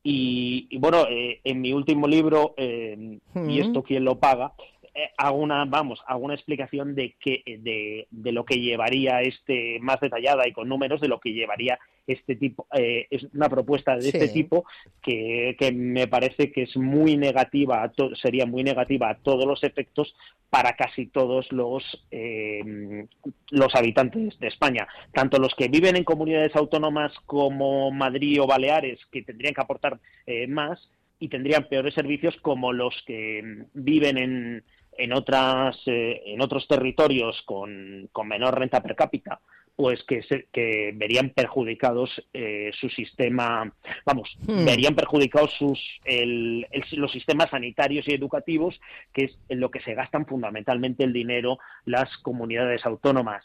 Y, y bueno, eh, en mi último libro, eh, mm. ¿Y esto quién lo paga?, Eh, hago una, vamos, hago una explicación de que de, de lo que llevaría este, más detallada y con números, de lo que llevaría este tipo, eh, es una propuesta de sí. este tipo que, que me parece que es muy negativa, a to- sería muy negativa a todos los efectos para casi todos los eh, los habitantes de España, tanto los que viven en comunidades autónomas como Madrid o Baleares, que tendrían que aportar eh, más y tendrían peores servicios, como los que viven en en otras eh, en otros territorios con, con menor renta per cápita, pues que se, que verían perjudicados eh, su sistema, vamos, hmm. verían perjudicados sus el, el, los sistemas sanitarios y educativos, que es en lo que se gastan fundamentalmente el dinero las comunidades autónomas.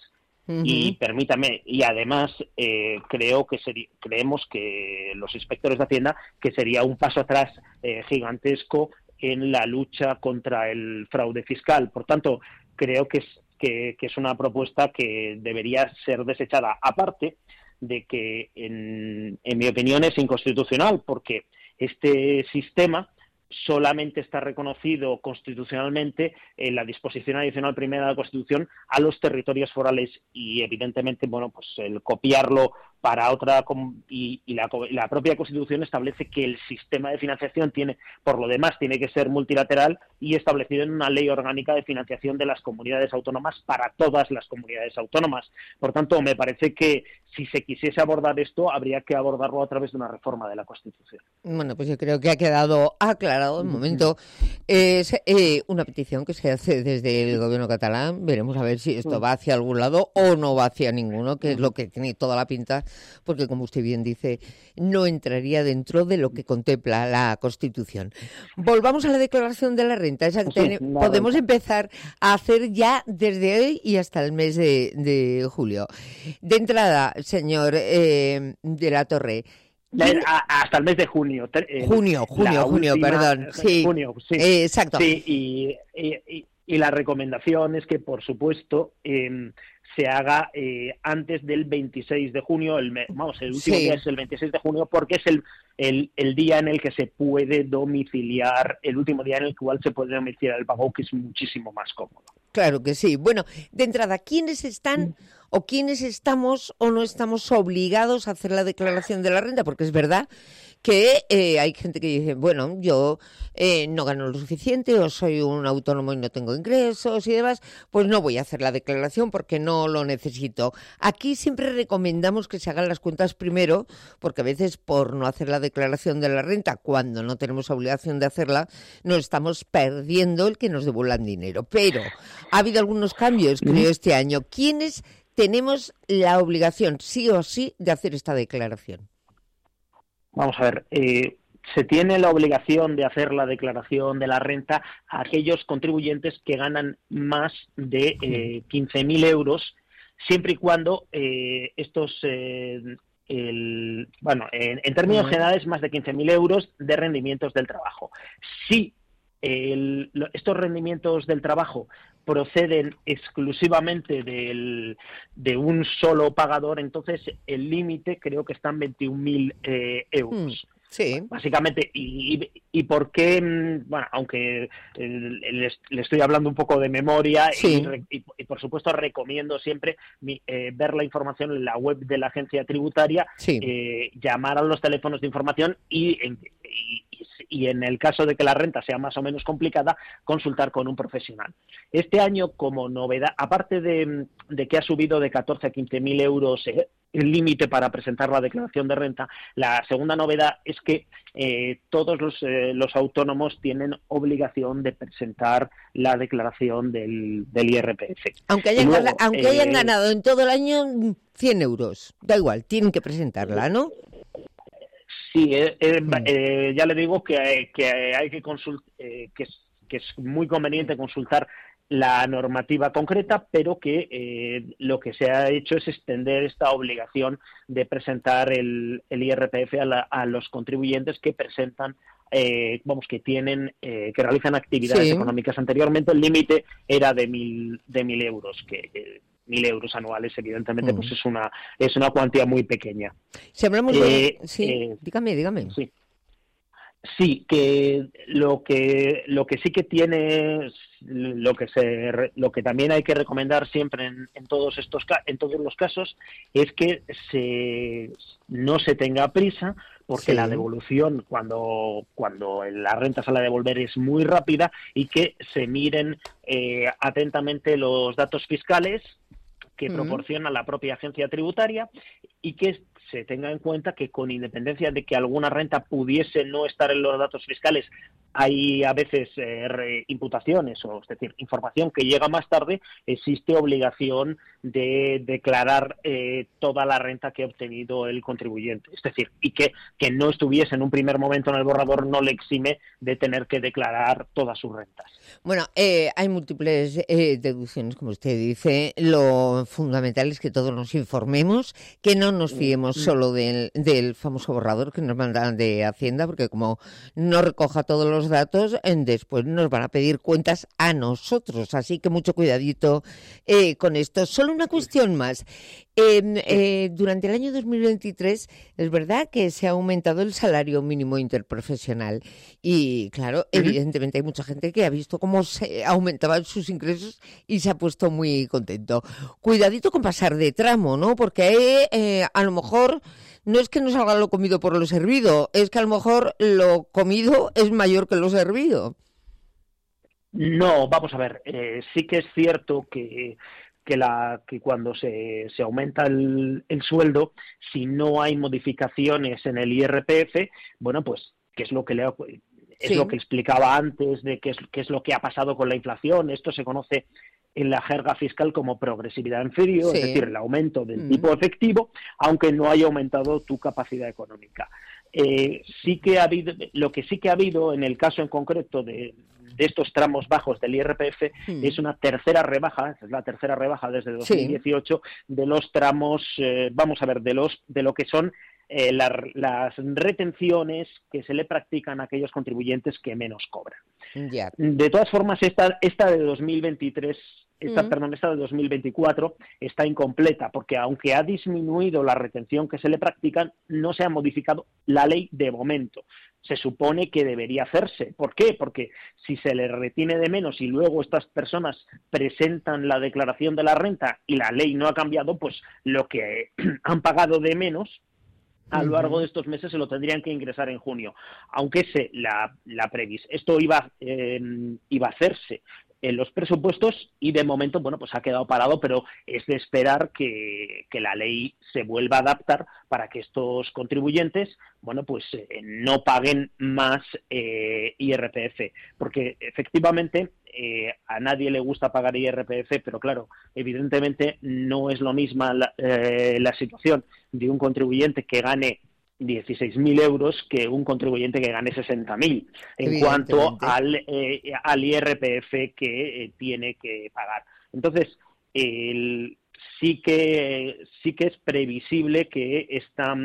Uh-huh. Y permítame, y además eh, creo que seri- creemos que los inspectores de Hacienda que sería un paso atrás eh, gigantesco en la lucha contra el fraude fiscal. Por tanto, creo que es, que, que es una propuesta que debería ser desechada, aparte de que, en, en mi opinión, es inconstitucional, porque este sistema solamente está reconocido constitucionalmente en la disposición adicional primera de la Constitución a los territorios forales y, evidentemente, bueno, pues el copiarlo para otra y, y la, la propia Constitución establece que el sistema de financiación tiene, por lo demás, tiene que ser multilateral y establecido en una ley orgánica de financiación de las comunidades autónomas para todas las comunidades autónomas. Por tanto, me parece que si se quisiese abordar esto, habría que abordarlo a través de una reforma de la Constitución. Bueno, pues yo creo que ha quedado aclarado. De momento es eh, una petición que se hace desde el gobierno catalán. Veremos a ver si esto va hacia algún lado o no va hacia ninguno, que es lo que tiene toda la pinta, porque, como usted bien dice, no entraría dentro de lo que contempla la Constitución. Volvamos a la declaración de la renta. Esa que Sí, ten- la podemos renta. empezar a hacer ya desde hoy y hasta el mes de, de julio. De entrada, señor eh, de la Torre, La- a- hasta el mes de junio. Ter- eh, Junio, junio, la junio, última- perdón. Sí, junio, sí. eh, exacto. Sí, y, y- y- y la recomendación es que, por supuesto, eh, se haga eh, antes del veintiséis de junio, el me- vamos, el último Sí. día es el veintiséis de junio, porque es el, el, el día en el que se puede domiciliar, el último día en el cual se puede domiciliar el pago, que es muchísimo más cómodo. Claro que sí. Bueno, de entrada, ¿quiénes están o quiénes estamos o no estamos obligados a hacer la declaración de la renta? Porque es verdad que eh, hay gente que dice, bueno, yo eh, no gano lo suficiente o soy un autónomo y no tengo ingresos y demás, pues no voy a hacer la declaración porque no lo necesito. Aquí siempre recomendamos que se hagan las cuentas primero, porque a veces por no hacer la declaración de la renta, cuando no tenemos obligación de hacerla, nos estamos perdiendo el que nos devuelvan dinero. Pero ha habido algunos cambios, creo, este año. ¿Quiénes tenemos la obligación, sí o sí, de hacer esta declaración? Vamos a ver, eh, se tiene la obligación de hacer la declaración de la renta a aquellos contribuyentes que ganan más de eh, quince mil euros, siempre y cuando eh, estos, eh, el, bueno, en, en términos Ujú. generales, más de quince mil euros de rendimientos del trabajo. Si el- lo- estos rendimientos del trabajo proceden exclusivamente del, de un solo pagador, entonces el límite creo que está en veintiún mil eh, euros. Sí. Básicamente, y, y, y por qué, mm, bueno, aunque eh, le, le estoy hablando un poco de memoria, Sí. y, re- y, y por supuesto recomiendo siempre mi- eh, ver la información en la web de la agencia tributaria, Sí. eh, llamar a los teléfonos de información y, en- y, y en el caso de que la renta sea más o menos complicada, consultar con un profesional. Este año, como novedad, aparte de, de que ha subido de catorce a quince mil euros eh, el límite para presentar la declaración de renta, la segunda novedad es que eh, todos los, eh, los autónomos tienen obligación de presentar la declaración del, del I R P F. Aunque hayan, Y luego, gana- aunque hayan eh, ganado en todo el año mm, cien euros, da igual, tienen que presentarla, ¿no? Sí, eh, eh, eh, ya le digo que, hay- que hay que consultar, eh, que, es, que es muy conveniente consultar la normativa concreta, pero que eh, lo que se ha hecho es extender esta obligación de presentar el, el I R P F a, la- a los contribuyentes que presentan, eh, vamos, que tienen, eh, que realizan actividades Sí. económicas. Anteriormente el límite era de mil, de mil euros, que eh, mil euros anuales, evidentemente, Mm. pues es una, es una cuantía muy pequeña. Si hablamos de... Eh, Sí, eh, dígame, dígame. Sí. Sí, que lo que lo que sí que tiene, lo que se re- lo que también hay que recomendar siempre en, en todos estos ca- en todos los casos es que se no se tenga prisa, porque Sí. la devolución cuando cuando la renta sale a devolver es muy rápida, y que se miren eh, atentamente los datos fiscales que Mm. proporciona la propia agencia tributaria, y que se tenga en cuenta que con independencia de que alguna renta pudiese no estar en los datos fiscales, hay a veces eh, re, imputaciones, o es decir, información que llega más tarde, existe obligación de declarar eh, toda la renta que ha obtenido el contribuyente. Es decir, y que, que no estuviese en un primer momento en el borrador no le exime de tener que declarar todas sus rentas. Bueno, eh, hay múltiples eh, deducciones, como usted dice. Lo fundamental es que todos nos informemos, que no nos fiemos solo del, del famoso borrador que nos mandan de Hacienda, porque como no recoja todos los datos, después nos van a pedir cuentas a nosotros, así que mucho cuidadito eh, con esto. Solo una cuestión más. Eh, eh, durante el año dos mil veintitrés es verdad que se ha aumentado el salario mínimo interprofesional y claro, uh-huh. evidentemente hay mucha gente que ha visto cómo se aumentaban sus ingresos y se ha puesto muy contento. Cuidadito con pasar de tramo, ¿no? Porque eh, a lo mejor no es que no salga lo comido por lo servido, es que a lo mejor lo comido es mayor que lo servido. No, vamos a ver, eh, sí que es cierto que que, la, que cuando se, se aumenta el, el sueldo, si no hay modificaciones en el I R P F, bueno, pues, ¿qué es lo que le ha, es sí. lo que explicaba antes de qué es, qué es lo que ha pasado con la inflación? Esto se conoce en la jerga fiscal como progresividad inferior, sí. es decir, el aumento del mm. tipo efectivo, aunque no haya aumentado tu capacidad económica. Eh, sí que ha habido, lo que sí que ha habido en el caso en concreto de, de estos tramos bajos del I R P F mm. es una tercera rebaja, es la tercera rebaja desde dos mil dieciocho sí. de los tramos, eh, vamos a ver, de los de lo que son eh, la, las retenciones que se le practican a aquellos contribuyentes que menos cobran. Yeah. De todas formas, esta, esta de dos mil veintitrés, esta, mm. perdón, esta de dos mil veinticuatro está incompleta, porque aunque ha disminuido la retención que se le practican, no se ha modificado la ley de momento. Se supone que debería hacerse. ¿Por qué? Porque si se le retiene de menos y luego estas personas presentan la declaración de la renta y la ley no ha cambiado, pues lo que han pagado de menos a lo largo de estos meses se lo tendrían que ingresar en junio, aunque se la, la previs. Esto iba, eh, iba a hacerse en los presupuestos y de momento, bueno, pues ha quedado parado, pero es de esperar que, que la ley se vuelva a adaptar para que estos contribuyentes, bueno, pues eh, no paguen más eh, I R P F, porque efectivamente eh, a nadie le gusta pagar I R P F, pero claro, evidentemente no es lo misma la, eh, la situación de un contribuyente que gane dieciséis mil euros que un contribuyente que gane sesenta mil en cuanto al, eh, al I R P F que eh, tiene que pagar. Entonces, el, sí que sí que es previsible que esta,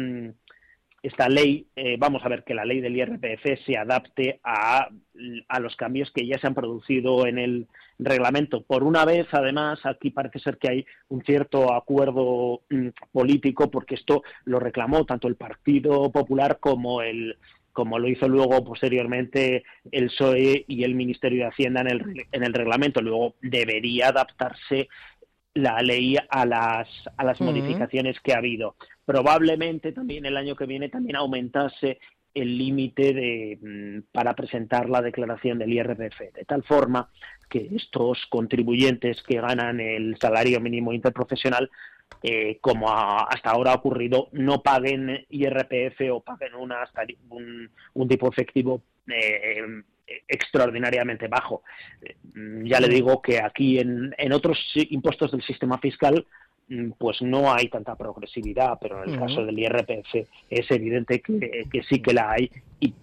esta ley, eh, vamos a ver, que la ley del I R P F se adapte a, a los cambios que ya se han producido en el reglamento. Por una vez, además, aquí parece ser que hay un cierto acuerdo mm, político, porque esto lo reclamó tanto el Partido Popular como el como lo hizo luego posteriormente el P S O E y el Ministerio de Hacienda en el en el reglamento. Luego debería adaptarse la ley a las a las uh-huh. modificaciones que ha habido. Probablemente también el año que viene también aumentase el límite de para presentar la declaración del I R P F, de tal forma que estos contribuyentes que ganan el salario mínimo interprofesional, eh, como a, hasta ahora ha ocurrido, no paguen I R P F o paguen una, un, un tipo efectivo eh, extraordinariamente bajo. Eh, ya le digo que aquí en, en otros impuestos del sistema fiscal pues no hay tanta progresividad, pero en el uh-huh. caso del I R P F es evidente que, que sí que la hay y,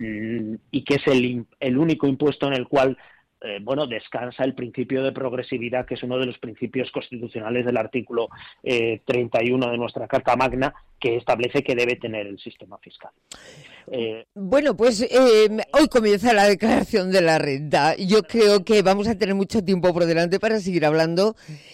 y que es el, el único impuesto en el cual eh, bueno, descansa el principio de progresividad, que es uno de los principios constitucionales del artículo eh, treinta y uno de nuestra Carta Magna, que establece que debe tener el sistema fiscal. Eh, bueno, pues eh, hoy comienza la declaración de la renta. Yo creo que vamos a tener mucho tiempo por delante para seguir hablando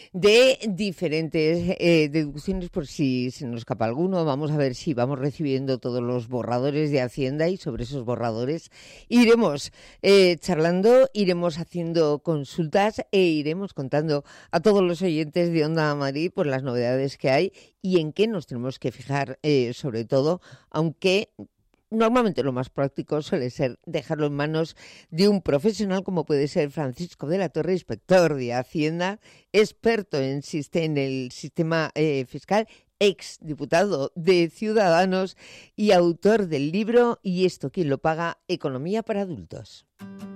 de diferentes eh, deducciones, por si se nos escapa alguno. Vamos a ver si vamos recibiendo todos los borradores de Hacienda y sobre esos borradores iremos eh, charlando, iremos haciendo consultas e iremos contando a todos los oyentes de Onda Madrid por las novedades que hay y en qué nos tenemos que fijar eh, sobre todo, aunque normalmente lo más práctico suele ser dejarlo en manos de un profesional como puede ser Francisco de la Torre, inspector de Hacienda, experto en, en el sistema eh, fiscal ex diputado de Ciudadanos y autor del libro ¿Y esto quién lo paga? Economía para adultos.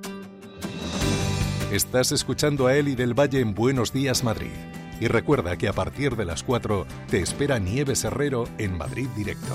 Estás escuchando a Eli del Valle en Buenos Días Madrid. Y recuerda que a partir de las cuatro te espera Nieves Herrero en Madrid Directo.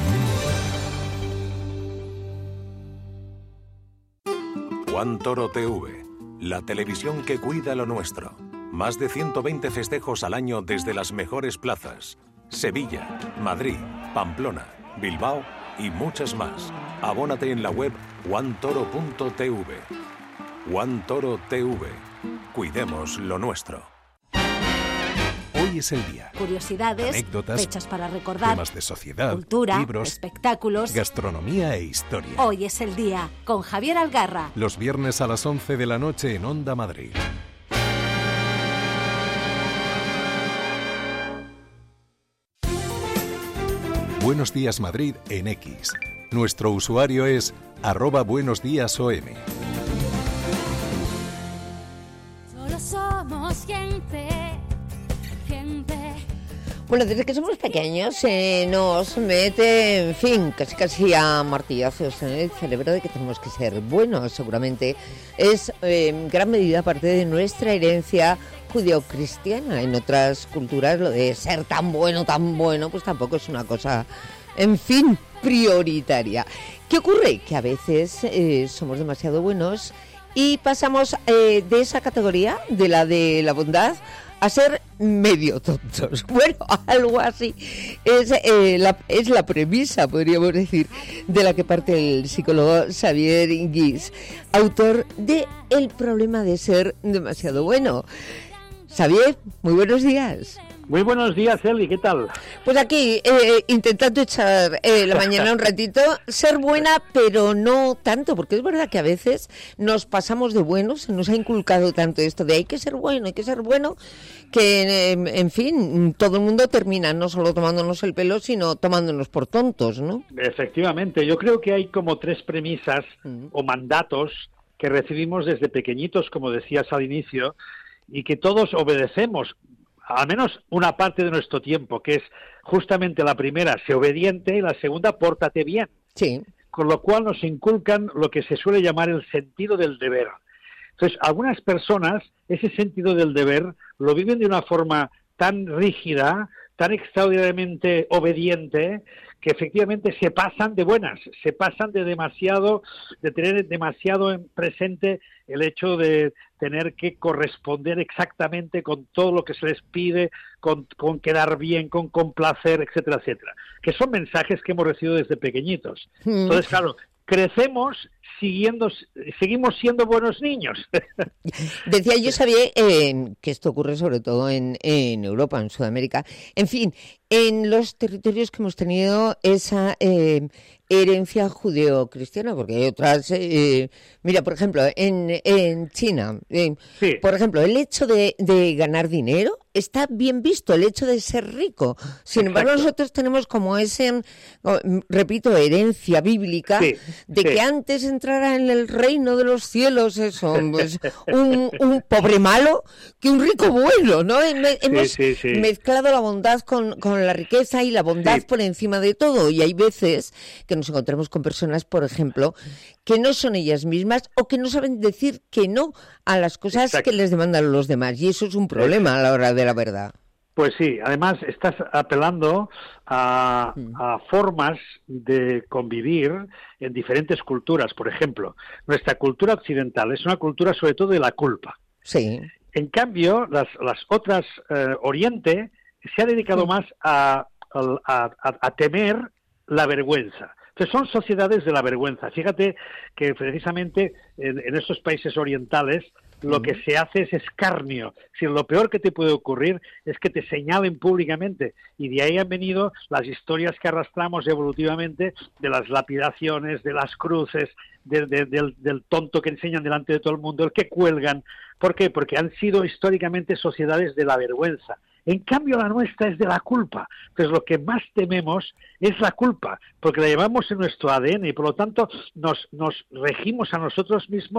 Juan Toro T V, la televisión que cuida lo nuestro. Más de ciento veinte festejos al año desde las mejores plazas. Sevilla, Madrid, Pamplona, Bilbao y muchas más. Abónate en la web juan toro punto t v. Juan Toro T V. Cuidemos lo nuestro. Hoy es el día. Curiosidades, anécdotas, fechas para recordar, temas de sociedad, cultura, libros, espectáculos, gastronomía e historia. Hoy es el día, con Javier Algarra. Los viernes a las once de la noche en Onda Madrid. Buenos Días Madrid en X. Nuestro usuario es arroba buenos días O M. Solo somos gente, gente. Bueno, desde que somos pequeños se nos mete, en fin, casi casi a martillazos en el cerebro de que tenemos que ser buenos. Seguramente es eh, en gran medida parte de nuestra herencia judeocristiana. En otras culturas lo de ser tan bueno, tan bueno, pues tampoco es una cosa, en fin, prioritaria. ¿Qué ocurre? Que a veces eh, somos demasiado buenos y pasamos eh, de esa categoría, de la de la bondad, a ser medio tontos. Bueno, algo así es, eh, la, es la premisa, podríamos decir, de la que parte el psicólogo Xavier Guix, autor de El problema de ser demasiado bueno. Xavier, muy buenos días. Muy buenos días, Eli, ¿qué tal? Pues aquí, eh, intentando echar eh, la mañana un ratito, ser buena, pero no tanto, porque es verdad que a veces nos pasamos de buenos, se nos ha inculcado tanto esto de hay que ser bueno, hay que ser bueno, que, eh, en fin, todo el mundo termina no solo tomándonos el pelo, sino tomándonos por tontos, ¿no? Efectivamente, yo creo que hay como tres premisas mm. o mandatos que recibimos desde pequeñitos, como decías al inicio, y que todos obedecemos, al menos una parte de nuestro tiempo, que es justamente la primera, sé obediente, y la segunda, pórtate bien. Sí. Con lo cual nos inculcan lo que se suele llamar el sentido del deber. Entonces, algunas personas, ese sentido del deber, lo viven de una forma tan rígida, tan extraordinariamente obediente, que efectivamente se pasan de buenas, se pasan de demasiado, de tener demasiado en presente el hecho de tener que corresponder exactamente con todo lo que se les pide, con, con quedar bien, con complacer, etcétera, etcétera. Que son mensajes que hemos recibido desde pequeñitos. Mm. Entonces, claro, crecemos siguiendo, seguimos siendo buenos niños. Decía yo, sabía eh, que esto ocurre sobre todo en, en Europa, en Sudamérica. En fin, en los territorios que hemos tenido esa eh, herencia judeocristiana, porque hay otras... Eh, mira, por ejemplo, en, en China, eh, sí. por ejemplo, el hecho de, de ganar dinero está bien visto, el hecho de ser rico. Sin Exacto. embargo, nosotros tenemos como ese, repito, herencia bíblica sí, de sí. que antes entrara en el reino de los cielos eso, pues, un, un pobre malo que un rico bueno, ¿no? Me, hemos sí, sí, sí. mezclado la bondad con, con la riqueza y la bondad sí. por encima de todo. Y hay veces que nos encontramos con personas, por ejemplo, que no son ellas mismas o que no saben decir que no a las cosas Exacto. que les demandan los demás. Y eso es un problema a la hora de la verdad. Pues sí, además estás apelando a, a formas de convivir en diferentes culturas. Por ejemplo, nuestra cultura occidental es una cultura sobre todo de la culpa. Sí. En cambio, las, las otras, eh, Oriente, se ha dedicado sí. más a, a, a, a temer la vergüenza. Entonces son sociedades de la vergüenza. Fíjate que precisamente en, en estos países orientales lo que se hace es escarnio. Si lo peor que te puede ocurrir es que te señalen públicamente. Y de ahí han venido las historias que arrastramos evolutivamente de las lapidaciones, de las cruces, de, de, del, del tonto que enseñan delante de todo el mundo, el que cuelgan. ¿Por qué? Porque han sido históricamente sociedades de la vergüenza. En cambio, la nuestra es de la culpa. Entonces, lo que más tememos es la culpa, porque la llevamos en nuestro A D N y, por lo tanto, nos, nos regimos a nosotros mismos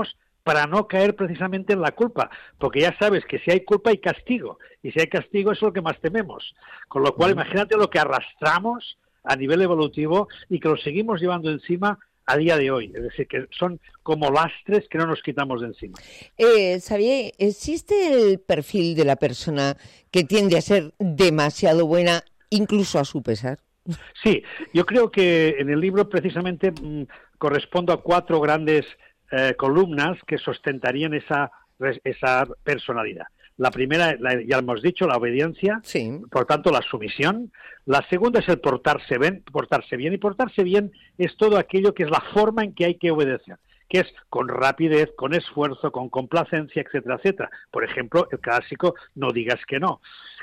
para no caer precisamente en la culpa, porque ya sabes que si hay culpa hay castigo, y si hay castigo eso es lo que más tememos. Con lo cual, imagínate lo que arrastramos a nivel evolutivo y que lo seguimos llevando encima a día de hoy, es decir, que son como lastres que no nos quitamos de encima. Eh, Xavier, ¿existe el perfil de la persona que tiende a ser demasiado buena, incluso a su pesar? Sí, yo creo que en el libro precisamente mmm, correspondo a cuatro grandes eh, columnas que sustentarían esa, esa personalidad. La primera, la, ya hemos dicho, la obediencia, sí. Por tanto la sumisión. La segunda es el portarse bien, portarse bien, y portarse bien es todo aquello que es la forma en que hay que obedecer, que es con rapidez, con esfuerzo, con complacencia, etcétera, etcétera. Por ejemplo, el clásico, no digas que no.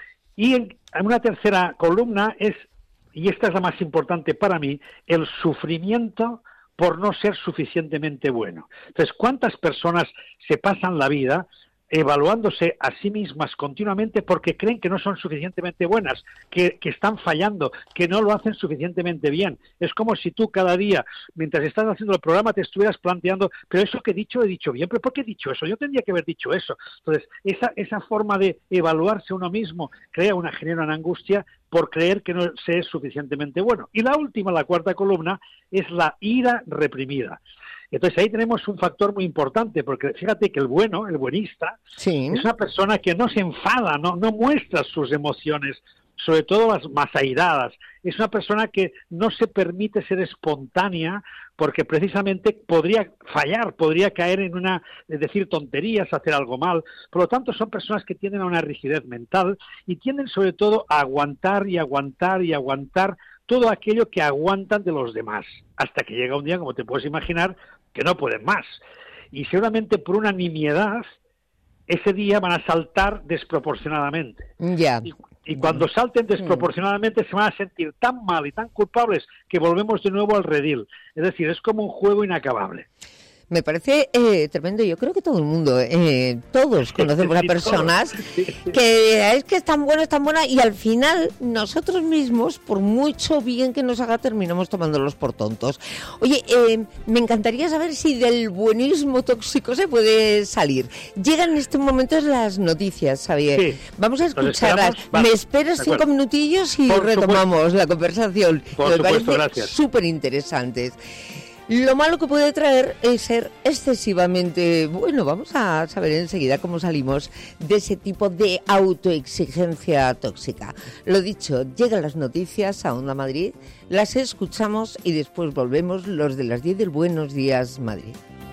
Y en, en una tercera columna es, y esta es la más importante para mí, el sufrimiento por no ser suficientemente bueno. Entonces, ¿cuántas personas se pasan la vida evaluándose a sí mismas continuamente porque creen que no son suficientemente buenas, que, que están fallando, que no lo hacen suficientemente bien? Es como si tú cada día, mientras estás haciendo el programa, te estuvieras planteando, pero eso que he dicho, he dicho bien, pero ¿por qué he dicho eso? Yo tendría que haber dicho eso. Entonces, esa, esa forma de evaluarse uno mismo crea una, genera una angustia por creer que no se es suficientemente bueno. Y la última, la cuarta columna, es la ira reprimida. Entonces ahí tenemos un factor muy importante, porque fíjate que el bueno, el buenista, sí. Es una persona que no se enfada, no, no muestra sus emociones, sobre todo las más airadas. Es una persona que no se permite ser espontánea, porque precisamente podría fallar, podría caer en una, es decir, tonterías, hacer algo mal. Por lo tanto, son personas que tienden a una rigidez mental y tienden sobre todo a aguantar y aguantar y aguantar todo aquello que aguantan de los demás, hasta que llega un día, como te puedes imaginar, que no pueden más. Y seguramente por una nimiedad, ese día van a saltar desproporcionadamente. Ya. Y, y cuando salten desproporcionadamente se van a sentir tan mal y tan culpables que volvemos de nuevo al redil. Es decir, es como un juego inacabable. Me parece eh, tremendo. Yo creo que todo el mundo, eh, todos conocemos a personas que es que es tan buena, es tan buena, y al final nosotros mismos, por mucho bien que nos haga, terminamos tomándolos por tontos. Oye, eh, me encantaría saber si del buenismo tóxico se puede salir. Llegan en este momento las noticias, Xavier. Sí. Vamos a escucharlas. Me esperas cinco minutillos y por retomamos supuesto. La conversación. Por me supuesto, parece gracias. Súper interesantes. Lo malo que puede traer es ser excesivamente bueno. Vamos a saber enseguida cómo salimos de ese tipo de autoexigencia tóxica. Lo dicho, llegan las noticias a Onda Madrid, las escuchamos y después volvemos los de las diez del Buenos Días Madrid.